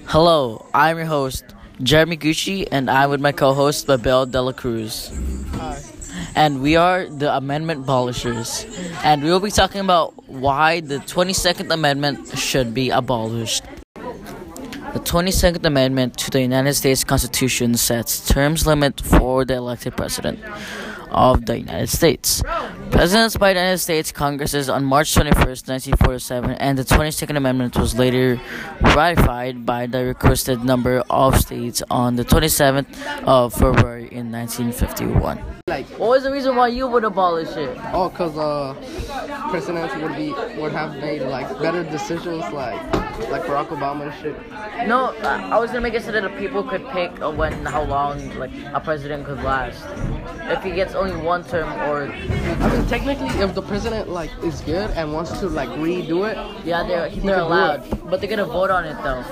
Hello, I'm your host, Jeremy Gucci, and I'm with my co-host, Babel Dela Cruz. Hi. And we are the Amendment Abolishers. And we will be talking about why the 22nd Amendment should be abolished. The 22nd Amendment to the United States Constitution sets terms limit for the elected president of the United States. Presidents by the United States Congresses on March 21st, 1947, and the 22nd Amendment was later ratified by the requested number of states on the 27th of February in 1951. What was the reason why you would abolish it? Because presidents would have made better decisions like Barack Obama and shit. No, I was gonna make it so that the people could pick how long a president could last. If he gets only one term, or I mean, technically, if the president is good and wants to redo it, yeah, they're allowed, but they're gonna vote on it though.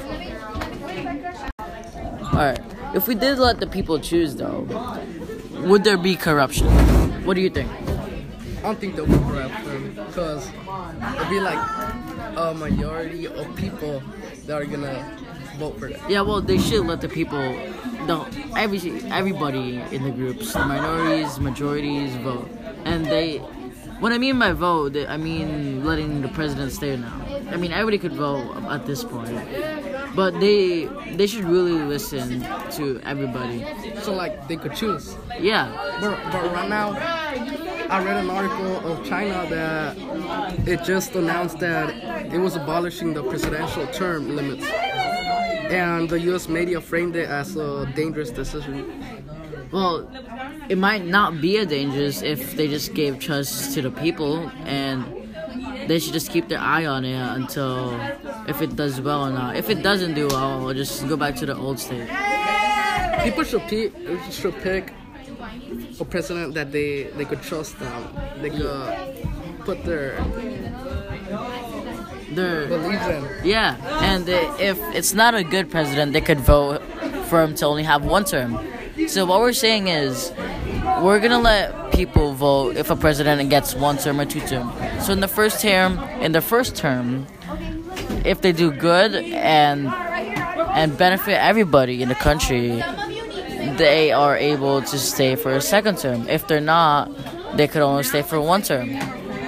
All right, if we did let the people choose though, would there be corruption? What do you think? I don't think there'll be corruption because it'll be a majority of people that are gonna vote for that. Yeah, well, they should let the people, everybody in the groups, the minorities, majorities vote. And what I mean by vote, I mean letting the president stay now. I mean, everybody could vote at this point. But they should really listen to everybody. So they could choose. Yeah. But right now, I read an article of China that it just announced that it was abolishing the presidential term limits. And the U.S. media framed it as a dangerous decision. Well, it might not be a dangerous if they just gave trust to the people, and they should just keep their eye on it until if it does well or not. If it doesn't do well, we'll just go back to the old state. People should pick a president that they could trust them. They could put their beliefs in. Yeah, and if it's not a good president, they could vote for him to only have one term. So what we're saying is, we're gonna let people vote if a president gets one term or two term. So in the first term, if they do good and benefit everybody in the country, they are able to stay for a second term. If they're not, they could only stay for one term.